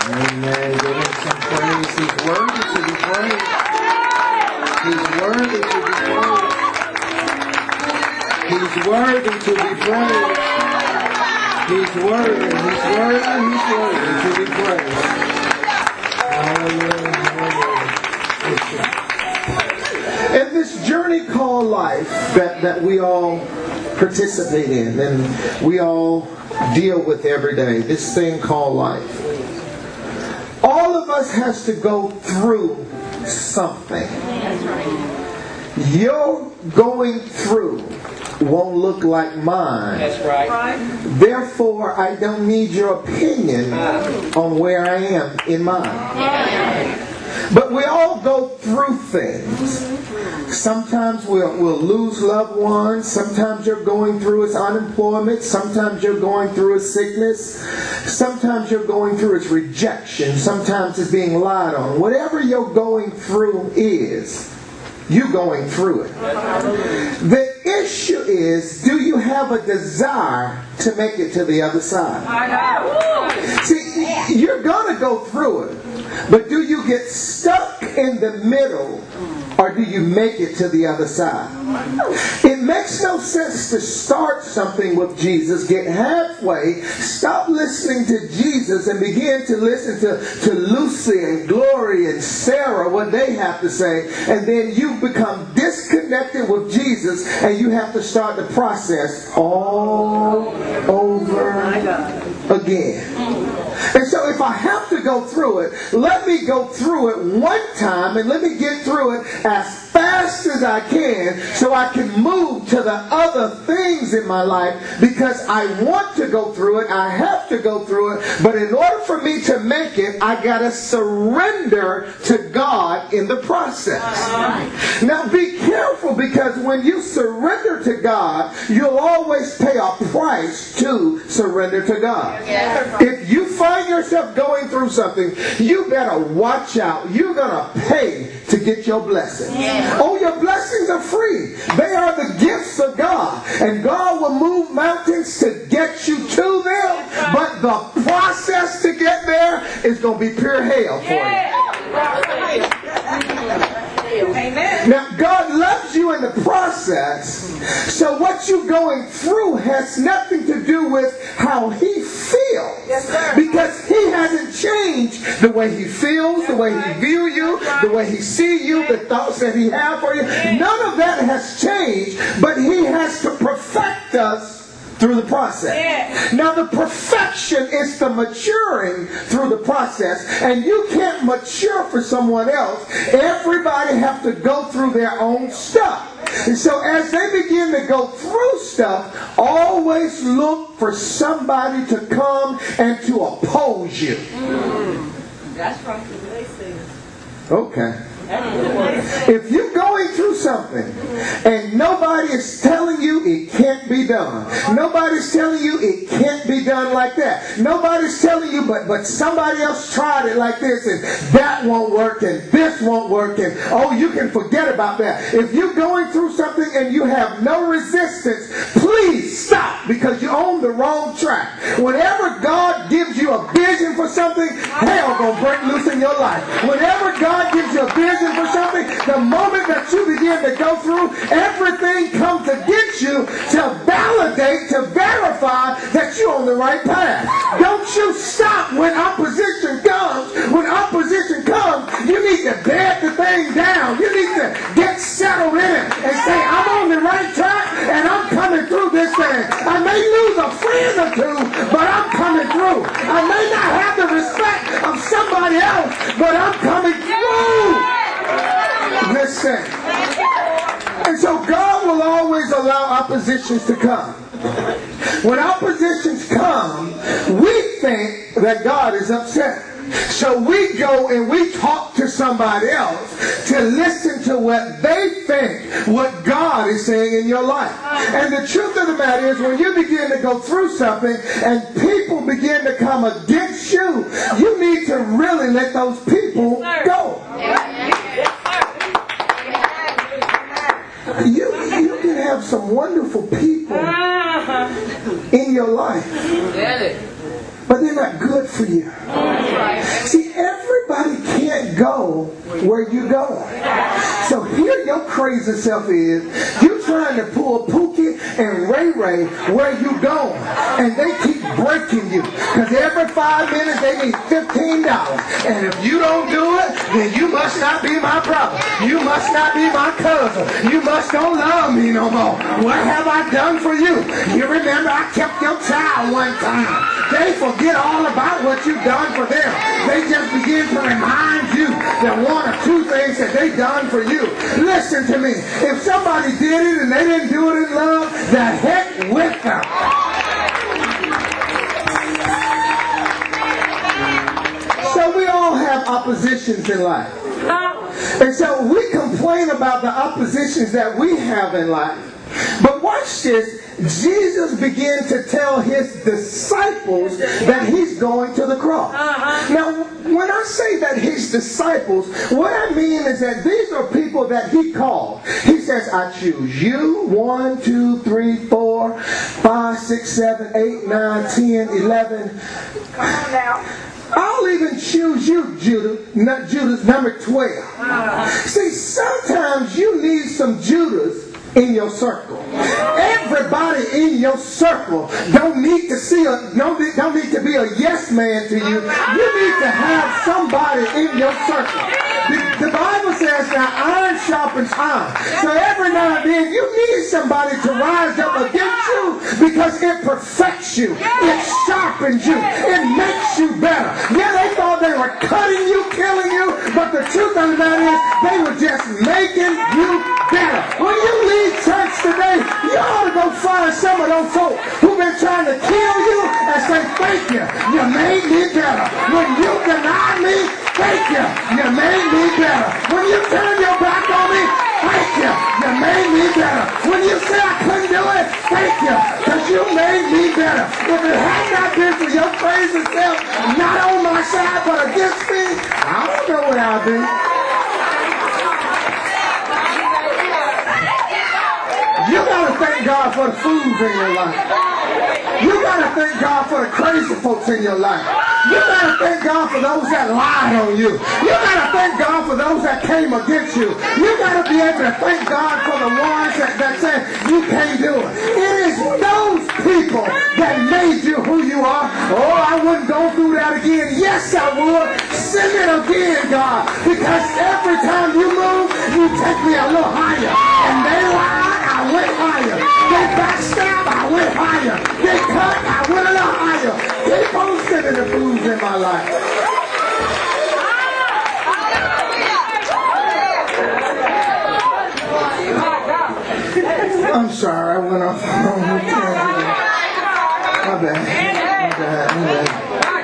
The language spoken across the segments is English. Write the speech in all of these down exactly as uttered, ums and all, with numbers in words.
Amen. Give him some praise. He's worthy to be praised. He's worthy to be praised. He's worthy to be praised. He's worthy. He's worthy. He's worthy to be praised. Hallelujah. Hallelujah. In this journey called life that, that we all participate in and we all deal with every day, this thing called life, all of us has to go through something. Your going through won't look like mine. That's right. Therefore, I don't need your opinion on where I am in mine. But we all go through things. Sometimes we'll, we'll lose loved ones. Sometimes you're going through is unemployment. Sometimes you're going through a sickness. Sometimes you're going through is rejection. Sometimes it's being lied on. Whatever you're going through is, you going through it. The issue is, do you have a desire to make it to the other side? See, you're going to go through it. But do you get stuck in the middle, or do you make it to the other side? It makes no sense to start something with Jesus, get halfway, stop listening to Jesus, and begin to listen to, to Lucy and Glory and Sarah, what they have to say, and then you become disconnected with Jesus, and you have to start the process all over again. And so if I have to go through it, let me go through it one time and let me get through it as fast as I can so I can move to the other things in my life, because I want to go through it, I have to go through it, but in order for me to make it, I got to surrender to God in the process. Now be careful, because when you surrender to God, you'll always pay a price to surrender to God. If you find yourself going through something, you better watch out. You're going to pay to get your blessing. Oh, your blessings are free. They are the gifts of God. And God will move mountains to get you to them. But the process to get there is going to be pure hell for you. Amen. Now, God loves you in the process. So what you're going through has nothing to do with how He feels. Yes, sir. Because He hasn't changed the way He feels, the way He views you, the way He sees you, the thoughts that He has for you. None of that has changed, but He has to perfect us through the process. Yeah. Now the perfection is the maturing through the process, and you can't mature for someone else. Everybody have to go through their own stuff. And so as they begin to go through stuff, always look for somebody to come and to oppose you. Mm. That's right. Okay. If you're going through something and nobody is telling you it can't be done, nobody's telling you it can't be done like that, nobody's telling you but but somebody else tried it like this and that won't work and this won't work and oh, you can forget about that. If you're going through something and you have no resistance, please stop, because you're on the wrong track. Whenever God gives you a vision for something, hell gonna break loose in your life. Whenever God gives you a vision for something, the moment that you begin to go through, everything comes against you to validate, to verify that you're on the right path. Don't you stop when opposition comes. When opposition comes, you need to bed the thing down. You need to get settled in it and say, I'm on the right track and I'm coming through this thing. I may lose a friend or two, but I'm coming through. I may not have the respect of somebody else, but I'm coming through this thing. And so God will always allow oppositions to come. When oppositions come, we think that God is upset. So we go and we talk to somebody else to listen to what they think, what God is saying in your life. And the truth of the matter is, when you begin to go through something and people begin to come against you, you need to really let those people go. You, you can have some wonderful people in your life, but they're not good for you. can't go where you go. So here your crazy self is. You trying to pull Pookie and Ray Ray where you going. And they keep breaking you. Because every five minutes they need fifteen dollars. And if you don't do it, then you must not be my brother. You must not be my cousin. You must don't love me no more. What have I done for you? You remember I kept your child one time. They forget all about what you've done for them. They just begin to remind you that one or two things that they done for you. Listen to me. If somebody did it and they didn't do it in love, the heck with them. So we all have oppositions in life. And so we complain about the oppositions that we have in life. But watch this. Jesus began to tell his disciples that he's going to the cross. Now, when I say that his disciples, what I mean is that these are people that he called. He says, I choose you, one, two, three, four, five, six, seven, eight, nine, ten, eleven. Come on now. I'll even choose you, Judas, not Judas, number twelve. See, sometimes you need some Judas in your circle. Everybody in your circle don't need to see a don't need, don't need to be a yes man to you. You need to have somebody in your circle. The, the Bible says that iron sharpens iron. So every now and then you need somebody to rise up against you because it perfects you. It sharpens you. It makes you better. Yeah, they thought they were cutting you, killing you, but the truth of the matter is they were just making you better. When you leave church today, you ought to go find some of those folks who've been trying to kill you and say, thank you, you made me better. When you deny me, thank you, you made me better. When you turn your back on me, thank you, you made me better. When you say I couldn't do it, thank you, because you made me better. If it had not been for your crazy self, not on my side but against me, I don't know what I'll do. You gotta thank God for the foods in your life. You gotta thank God for the crazy folks in your life. You gotta thank God for those that lied on you. You gotta thank God for those that came against you. You gotta be able to thank God for the ones that, that said you can't do it. It is those people that made you who you are. Oh, I wouldn't go through that again. Yes, I would. Send it again, God. Because every time you move, you take me a little higher. And they lied, I went higher. They backstab, I went higher. They cut, I went a little higher. Keep on sending the foods in my life. I'm sorry, I went off. My bad. My bad. My bad.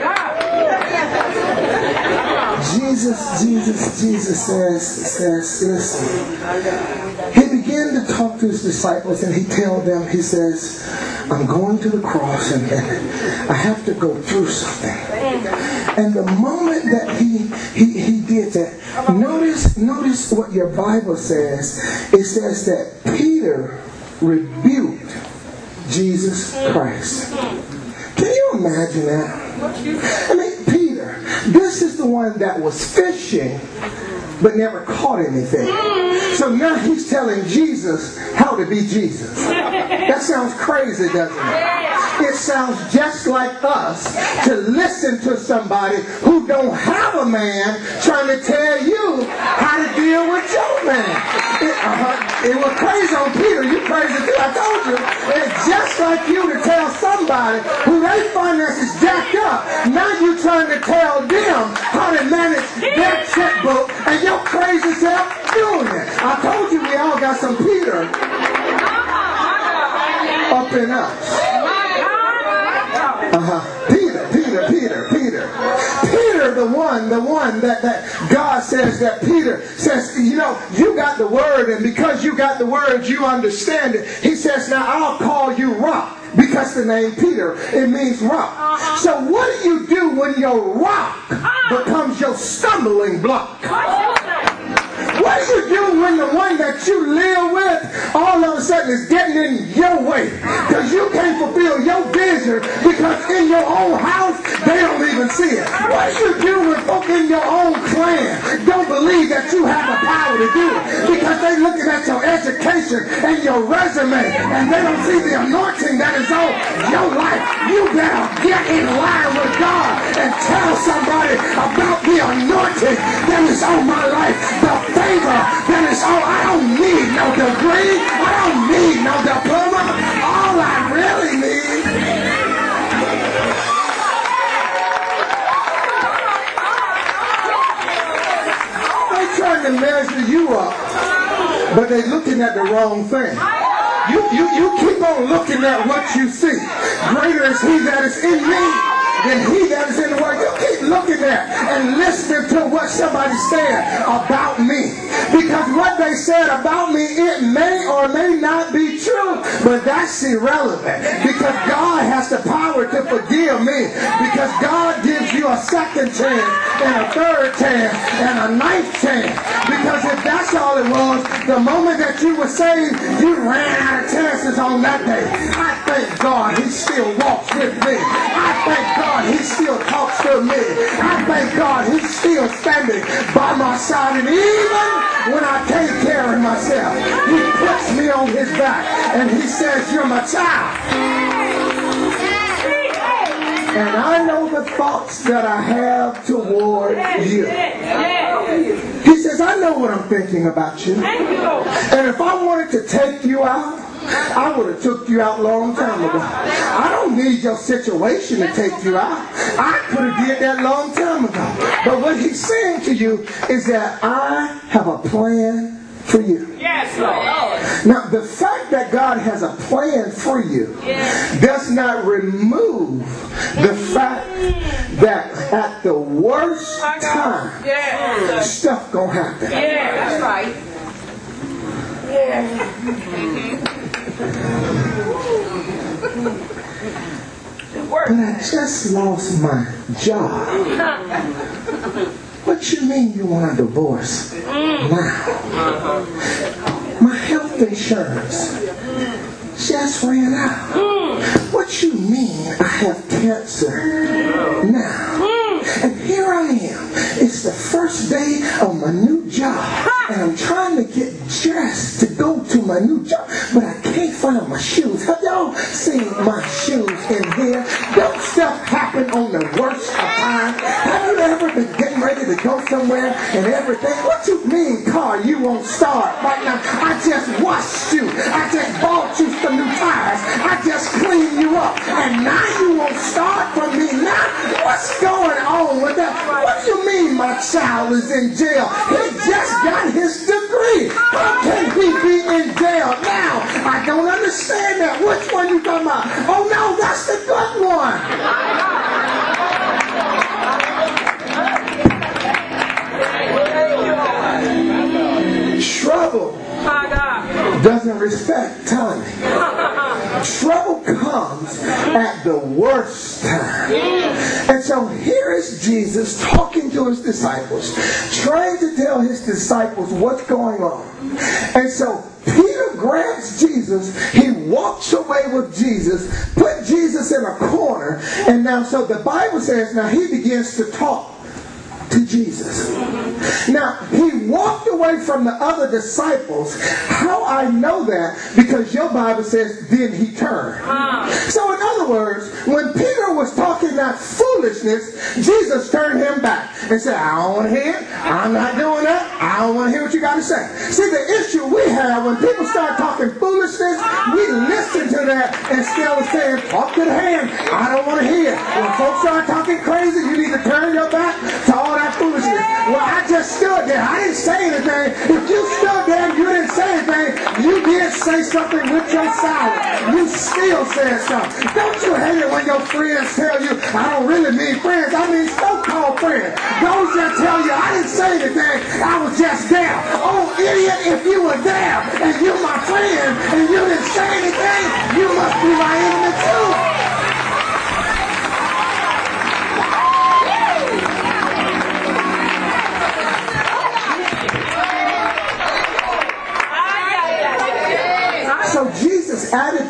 Jesus, Jesus, Jesus says, says, listen. He began to talk to his disciples and he told them, he says, I'm going to the cross and, and I have to go through something. And the moment that he, he, he did that, notice, notice what your Bible says. It says that Peter rebuked Jesus Christ. Can you imagine that? I mean, Peter, this is the one that was fishing but never caught anything. So now he's telling Jesus how to be Jesus. That sounds crazy, doesn't it? It sounds just like us to listen to somebody who don't have a man trying to tell you how to deal with your man. It, uh-huh, it was crazy on Peter. You crazy too, I told you. It's just like you to tell somebody who their finances jacked up. Now you trying to tell them how to manage their checkbook and your crazy self doing it. I told you we all got some Peter up in us. Uh-huh. Peter, Peter, Peter, Peter. Peter, the one, the one that, that God says that Peter says, you know, you got the word, and because you got the word, you understand it. He says, now I'll call you Rock. Because the name Peter, it means rock. Uh-huh. So what do you do when your rock uh-huh. becomes your stumbling block? What do you do when the one that you live with all of a sudden is getting in your way because you can't fulfill your vision because in your own house they don't even see it. What you do when folk in your own clan don't believe that you have the power to do it because they looking at your education and your resume and they don't see the anointing that is on your life. You better get in line with God and tell somebody about the anointing that is on my life, the favor that is on. I don't need no degree. I don't need no diploma. All I really need they're trying to measure you up, but they're looking at the wrong thing. You, you, you keep on looking at what you see. Greater is he that is in me than he that is in the world. You keep looking at and listening to what somebody said about me. Because what they said about me, it may or may not be true. But that's irrelevant. Because God has the power to forgive me. Because God gives you a second chance and a third chance and a ninth chance. Because if that's all it was, the moment that you were saved, you ran out of chances on that day. I thank God he still walks with me. I thank God he still talks to me. I thank God he's still standing by my side. And even when I can't carry myself, he puts me on his back and he says, you're my child. And I know the thoughts that I have toward you. He says, I know what I'm thinking about you. And if I wanted to take you out, I would have took you out a long time ago. I don't need your situation to take you out. I could have did that long time ago. But what he's saying to you is that I have a plan for you. Yes, Lord. Now, the fact that God has a plan for you does not remove the fact that at the worst time, stuff gonna happen. Yeah, that's right. Yeah. But I just lost my job. What you mean you want a divorce now? My health insurance just ran out. What you mean I have cancer now? And here I am. It's the first day of my new job. And I'm trying to get dressed to go to my new job. But I can't find my shoes. Have y'all seen my shoes in here? Don't stuff happen on the worst of times. Have you ever been getting ready to go somewhere and everything? What you mean, car, you won't start right now? I just washed you. I just bought you some new tires. I just cleaned you up. And now you won't start from me now? What's going on with that? What do you mean my child is in jail? He just got his degree. How can he be in jail now? I don't understand that. Which one you talking about? Oh no, that's the good one. Trouble doesn't respect timing. Trouble comes at the worst time. And so here is Jesus talking to his disciples, trying to tell his disciples what's going on. And so Peter grabs Jesus, he walks away with Jesus, put Jesus in a corner, and now so the Bible says now he begins to talk to Jesus. Now, he walked away from the other disciples. How I know that? Because your Bible says, then he turned. So in other words, when Peter was talking that foolishness, Jesus turned him back and said, I don't want to hear it. I'm not doing that. I don't want to hear what you got to say. See, the issue we have when people start talking foolishness, we listen to that instead of saying, talk to the hand. I don't want to hear it. When folks start talking crazy, you need to turn your back to all that foolishness. Well, I just stood there. I didn't say anything. If you stood there and you didn't say anything, you did say something with your silence. You still said something. Don't you hate it when your friends tell you, I don't really mean friends, I mean so-called friends. Those that tell you, I didn't say anything, I was just there. Oh, idiot, if you were there and you're my friend and you didn't say anything, you must be my enemy too.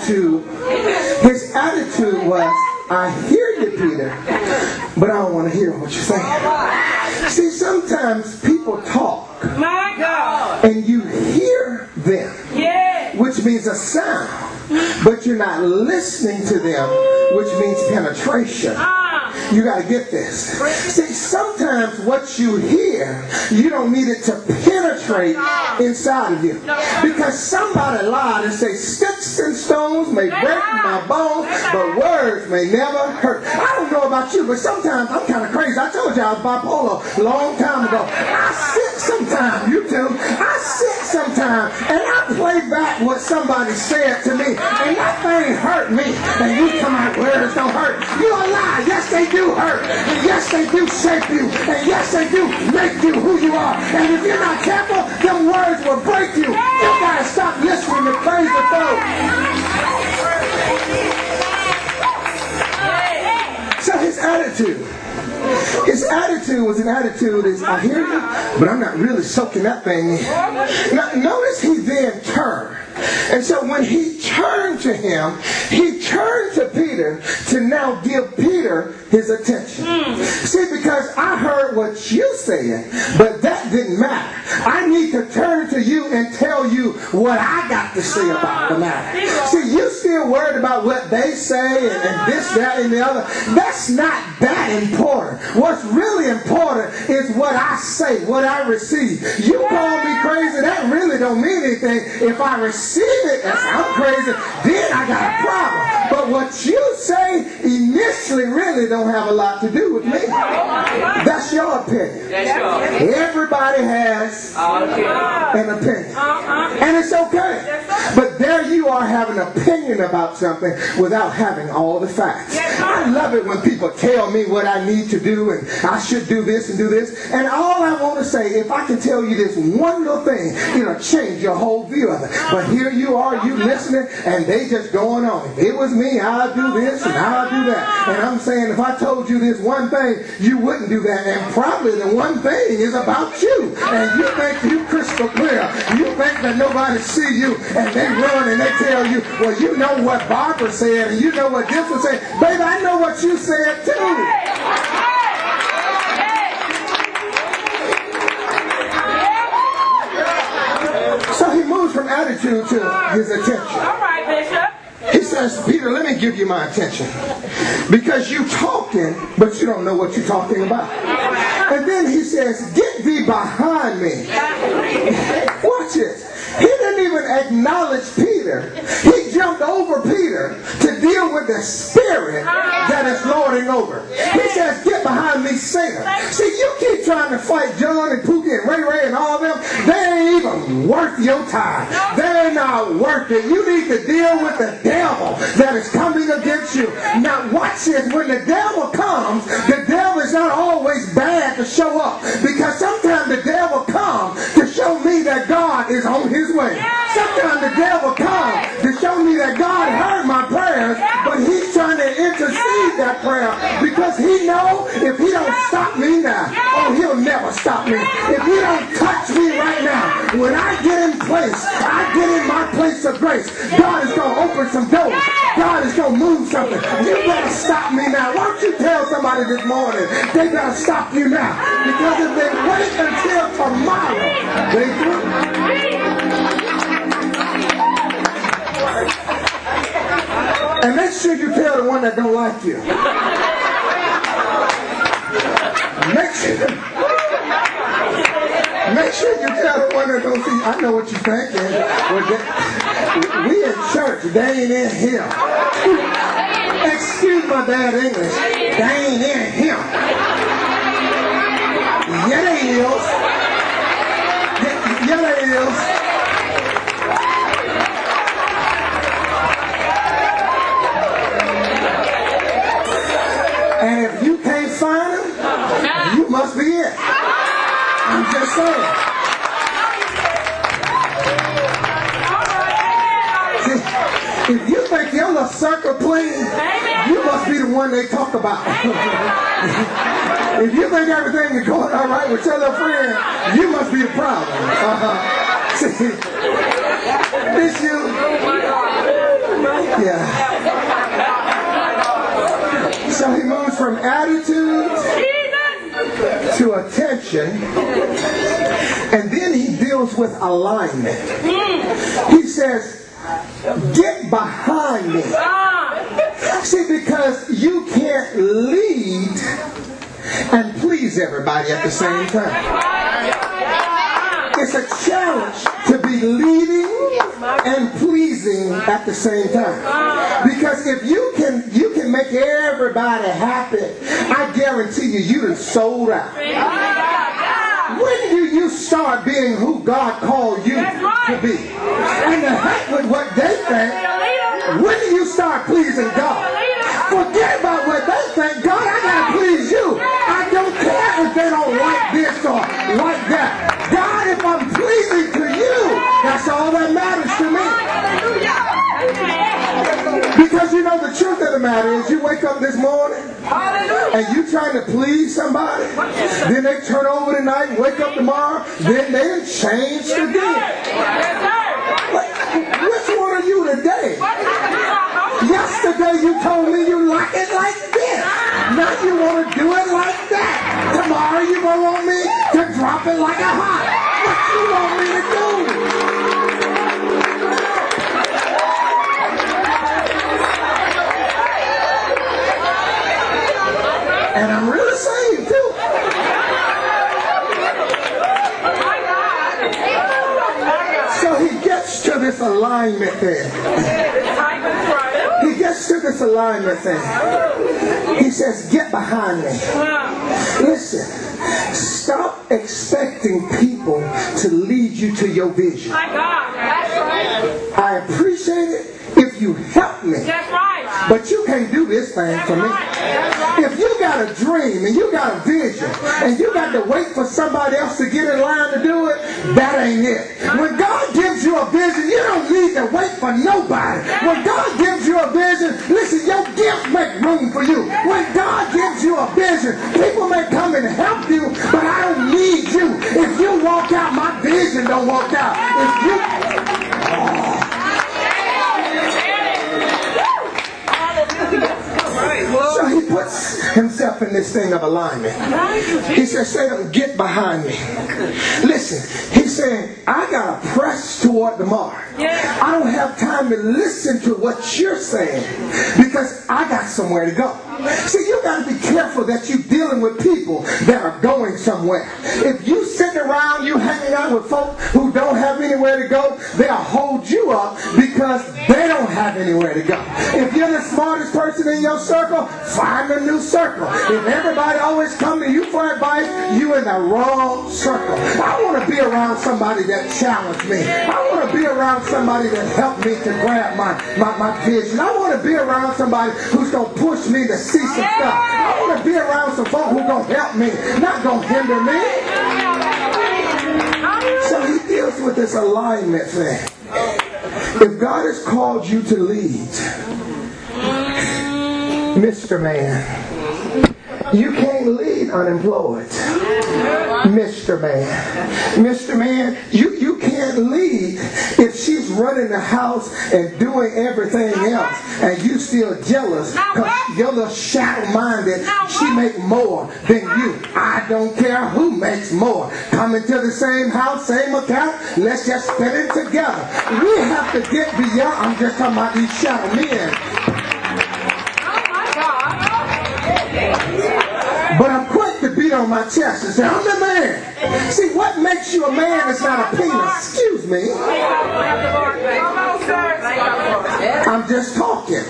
attitude, his attitude was, I hear you, Peter, but I don't want to hear what you're saying. See, sometimes people talk, My God. and you hear them, Yeah. which means a sound, but you're not listening to them, which means penetration. Ah. You got to get this. See, sometimes what you hear, you don't need it to penetrate inside of you. Because somebody lied and say, sticks and stones may break my bones, but words may never hurt. I don't know about you, but sometimes I'm kind of crazy. I told you I was bipolar a long time ago. I sit sometimes, you too. I sit sometimes, and I play back what somebody said to me, and that thing hurt me. And you come out, words don't hurt. You a lie. Yes, they do hurt. And yes, they do shape you. And yes, they do make you who you are. And if you're not careful, them words will break you. You gotta stop listening to crazy folks. So his attitude. His attitude was an attitude is, I hear you, but I'm not really soaking that thing in. Now, notice he then turned. And so when he turned to him, he turned to Peter to now give Peter his attention. Mm. See, because I heard what you said, but that didn't matter. I need to turn to you and tell you what I got to say about the matter. See, you still worried about what they say and, and this, that, and the other. That's not that important. What's really important is what I say, what I receive. You call me crazy, that really don't mean anything. If I receive it as I'm crazy, then I got a problem. But what you say initially really don't have a lot to do with me. That's your opinion. Everybody has an opinion. And it's okay. But there you are having an opinion about something without having all the facts. I love it when people tell me what I need to do and I should do this and do this. And all I want to say, if I can tell you this one little thing, it'll change your whole view of it. But here you are, you listening, and they just going on. If it was me, I'd do this and I'd do that. And I'm saying, if I told you this one thing, you wouldn't do that. And probably the one thing is about you. And you think you crystal clear. You think that nobody see you, and they run and they tell you, well, you know what Barbara said, and you know what this was saying. Baby, I know what you said too. So he moves from attitude to his attention. All right, Bishop. He says, Peter, let me give you my attention. Because you talking, but you don't know what you're talking about. And then he says, get thee behind me. Watch this. He didn't even acknowledge Peter. He jumped over Peter to deal with the spirit that is lording over. He says, get behind me, Satan. See, you keep trying to fight John and Pookie and Ray Ray and all of them. They ain't even worth your time. They're not worth it. You need to deal with the devil that is coming against you. Now watch this. When the devil comes, the devil is not always bad to show up. Because sometimes the devil comes to show me that God is on his way. Sometimes the devil comes to show me that God heard my prayers, but he's trying to intercede that prayer because he knows if he don't stop me now, oh, he'll never stop me. If he don't touch me right now, when I get in place, I get in my place of grace, God is going to open some doors. God is going to move something. You better stop me now. Why don't you tell somebody this morning, they better stop you now. Because if they wait until tomorrow, they through. And make sure you tell the one that don't like you. Make sure, make sure you tell the one that don't see. I know what you're thinking. Well, they, we in church. They ain't in here. Excuse my bad English. They ain't in here. Yeah, they is. Yeah, they is. And if you can't find them, you must be it. I'm just saying. See, if you think your little circle clean, you must be the one they talk about. If you think everything is going all right with your little friend, you must be the problem. Uh-huh. See, This you? Yeah. So he moves from attitude to attention, and then he deals with alignment. He says, get behind me. See, because you can't lead and please everybody at the same time. It's a challenge to be leading and pleasing at the same time. Because if you can you can make everybody happy, I guarantee you, you done sold out. When do you start being who God called you to be? And the heck with what they think, when do you start pleasing God? Forget about what they think. God, I gotta please you. I don't care if they don't like this or like that. God, if I'm pleasing to you, that's all that matters to me. Because you know the truth of the matter is, you wake up this morning and you trying to please somebody, then they turn over tonight and wake up tomorrow, then they done changed again. Which one are you today? Yesterday you told me you like it like this. Now you want to do it like that. Tomorrow you gonna want me to drop it like a hot. What you want me to do? And I'm really saved too. So he gets to this alignment there. He gets to this alignment thing. He says, get behind me. Listen, stop expecting people to lead you to your vision. I appreciate it if you help me. But you can't do this thing for me. If you got a dream and you got a vision and you got to wait for somebody else to get in line to do it, that ain't it. When God gives you a vision, you don't need to wait for nobody. When God gives you a vision, listen, your gifts make room for you. When God gives you a vision, people may come and help you, but I don't need you. If you walk out, my vision don't walk out. If you... Oh. So he puts himself in this thing of alignment. He says, Satan, get behind me. Listen, he's saying, I got to press toward the mark. I don't have time to listen to what you're saying because I got somewhere to go. See, you got to be careful that you're dealing with people that are going somewhere. If you sitting around, you hanging out with folk who don't have anywhere to go, they'll hold you up because they don't have anywhere to go. If you're the smartest person in your circle, find a new circle. If everybody always come to you for advice, you in the wrong circle. I want to be around somebody that challenged me. I want to be around somebody that helped me to grab my, my, my vision. I want to be around somebody who's going to push me to see some stuff. I want to be around some folk who's going to help me, not going to hinder me. So he deals with this alignment thing. If God has called you to lead, Mister Man, you can't lead unemployed. Mister Man. Mister Man, you, you can't lead if she's running the house and doing everything else and you still jealous because you're little shadow-minded. She make more than you. I don't care who makes more. Coming to the same house, same account, let's just spend it together. We have to get beyond, I'm just talking about these shadow men. But I'm quick to beat on my chest and say, I'm the man. See, what makes you a man is not a penis. Excuse me. I'm just talking.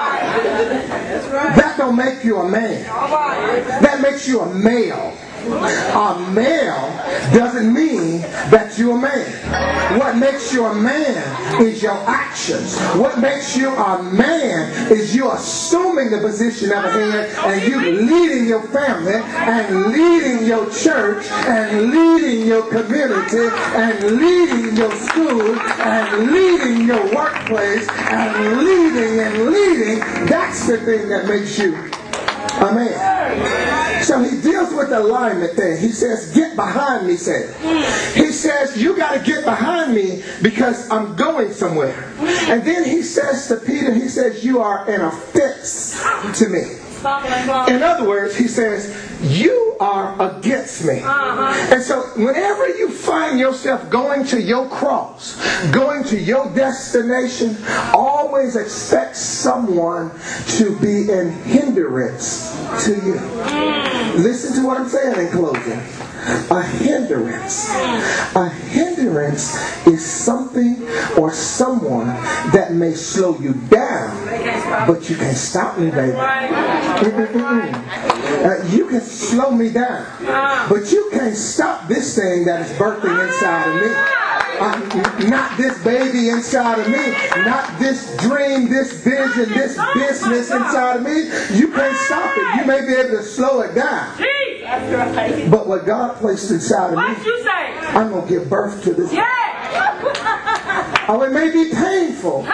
That don't make you a man. That makes you a male. A male doesn't mean that you're a man. What makes you a man is your actions. What makes you a man is you assuming the position of a head and you leading your family and leading your church and leading your community and leading your school and leading your workplace and leading and leading. That's the thing that makes you a man. So he deals with the alignment thing. He says, get behind me, said. He says, you got to get behind me because I'm going somewhere. And then he says to Peter, he says, you are an offense to me. In other words, he says, you are against me. Uh-huh. And so whenever you find yourself going to your cross, going to your destination, always expect someone to be an hindrance to you. Listen to what I'm saying in closing. A hindrance. A hindrance is something or someone that may slow you down, but you can't stop me, baby. Uh, you can slow me down, but you can't stop this thing that is birthing inside of me. Uh, not this baby inside of me, not this dream, this vision, this business inside of me. You can't stop it. You may be able to slow it down. But what God placed inside of me, I'm going to give birth to this. Oh, it may be painful,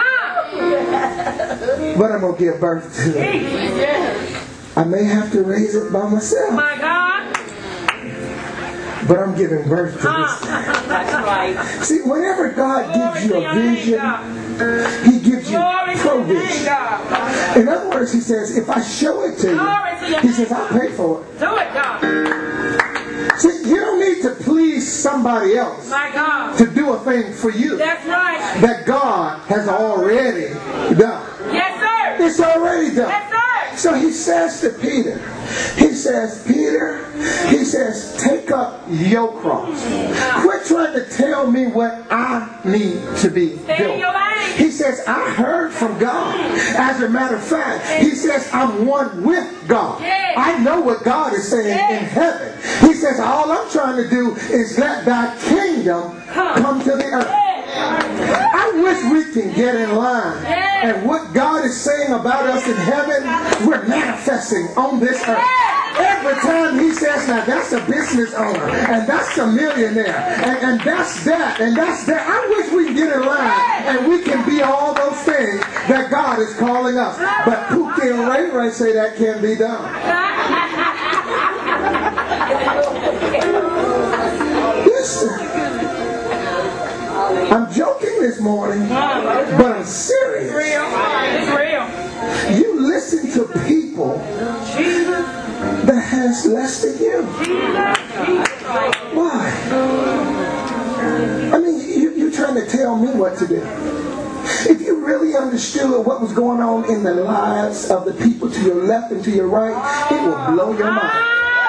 but I'm going to give birth to it. I may have to raise it by myself. My God. But I'm giving birth to this thing. That's right. See, whenever God gives you a vision, He gives you provision. In other words, He says, if I show it to you, He says, I'll pay for it. Do it, God. See, you don't need to please somebody else to do a thing for you. That's right. That God has already done. Yes, sir. It's already done. Yes, sir. So he says to Peter, he says, Peter, he says, take up your cross. Quit trying to tell me what I need to be doing. He says, I heard from God. As a matter of fact, he says, I'm one with God. I know what God is saying in heaven. He says, all I'm trying to do is let thy kingdom come to the earth. I wish we can get in line. And what God is saying about us in heaven, we're manifesting on this earth. Every time He says, now that's a business owner, and that's a millionaire, and, and that's that, and that's that. I wish we can get in line and we can be all those things that God is calling us. But Pookie and Ray Ray say that can't be done. Listen. I'm joking this morning, but I'm serious. It's real. It's real. You listen to people that has less than you. Why? I mean, you, you're trying to tell me what to do. If you really understood what was going on in the lives of the people to your left and to your right, it will blow your mind.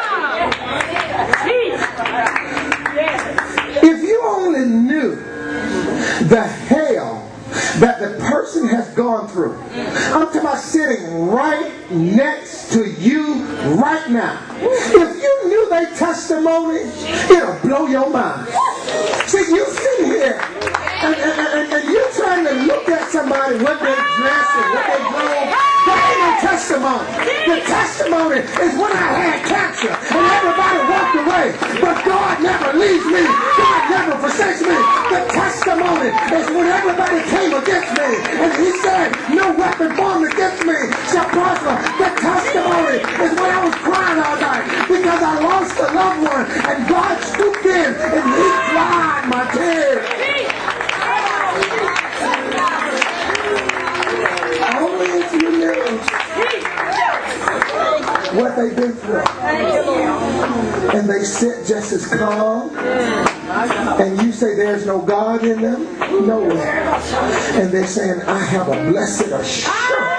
If you only knew the hell that the person has gone through. I'm talking about sitting right next to you right now. If you knew their testimony, it'll blow your mind. See, you sit here and, and, and, and you're trying to look at somebody, what they dress and what they grow. That ain't no testimony. The testimony is when I had cancer and everybody walked away, but God never leaves me. God never forsakes me. The testimony is when everybody came against me and He said, no weapon formed against me shall prosper. The testimony is when I was crying all night because I lost a loved one and God stooped in and He dried my tears. Only if you knew what they've been through. And they sit just as calm. And you say there's no God in them? Nowhere. And they're saying, I have a blessed assurance.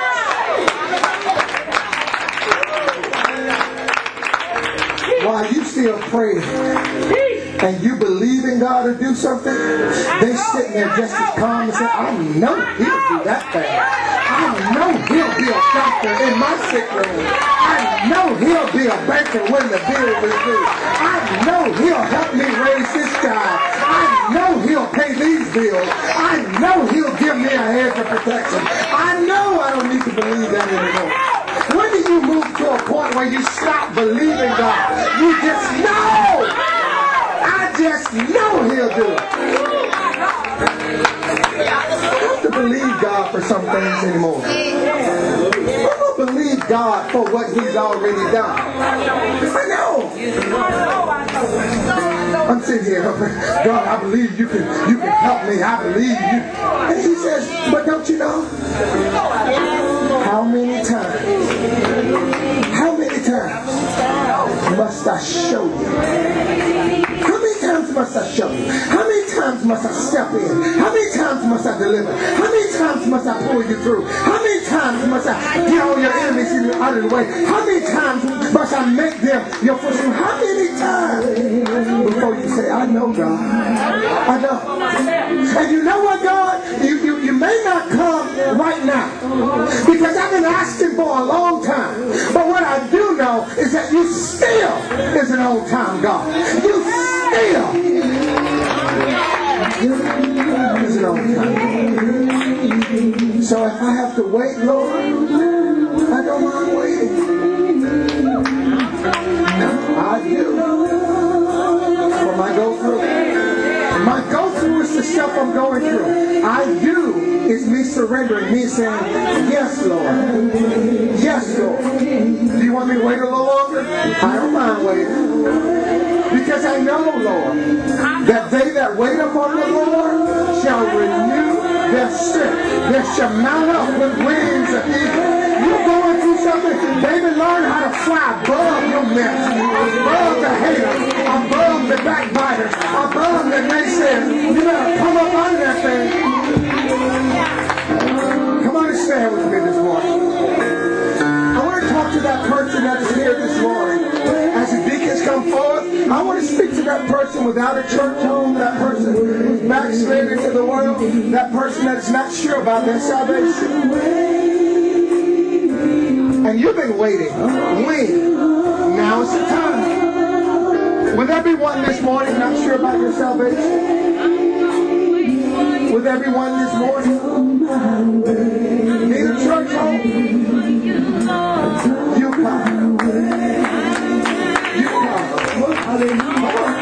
While you still praying and you believe in God to do something, they sitting there just as calm and say, I know He'll do that thing. I know He'll be a doctor in my sick room. I know He'll be a banker when the bill is due. I know He'll help me raise this child. I know He'll pay these bills. I know He'll give me a hedge of protection. I know I don't need to believe that anymore. When do you move to a point where you stop believing God? You just know. I just know He'll do it. I don't have to believe God for some things anymore. I don't believe God for what He's already done. I know. I'm sitting here, God, I believe you can, you can help me. I believe you. And He says, but don't you know? How many times? How many times must I show you? How many times must I show you? How many times must I step in? How many times must I deliver? How many times must I pull you through? How many times must I get all your enemies out of the way? How many times must I make them your footstool? How many times before you say, I know, God. I know. And you know what, God? You, you, you may not come right now because I've been asking for a long time. But what I do know is that you still is an old time God. You still is an old time. So if I have to wait, Lord, I don't mind waiting. I do. For my go through. My go through is the stuff I'm going through. I do is me surrendering, me saying, yes, Lord. Yes, Lord. Do you want me to wait a little longer? I don't mind waiting. Because I know, Lord, that they that wait upon the Lord shall renew their strength. They shall mount up with wings of eagles. You're going through something. David learned how to fly above your mess, above the haters, above the backbiters, above the naysayers. You better come up out of that thing. Come on and stand with me this morning. I want to talk to that person that is here this morning. As the deacons come forth, I want to speak to that person without a church home, that person who's backsliding into the world, that person that's not sure about their salvation. And you've been waiting. When? Now is the time. Will there be one this morning not sure about your salvation? Will there be one this morning? Need a church home? You come. You come. Hallelujah.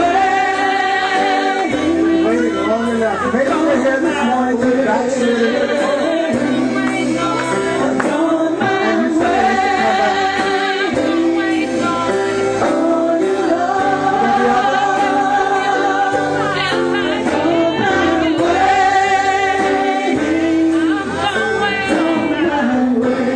Maybe we're here this morning to the backslidden.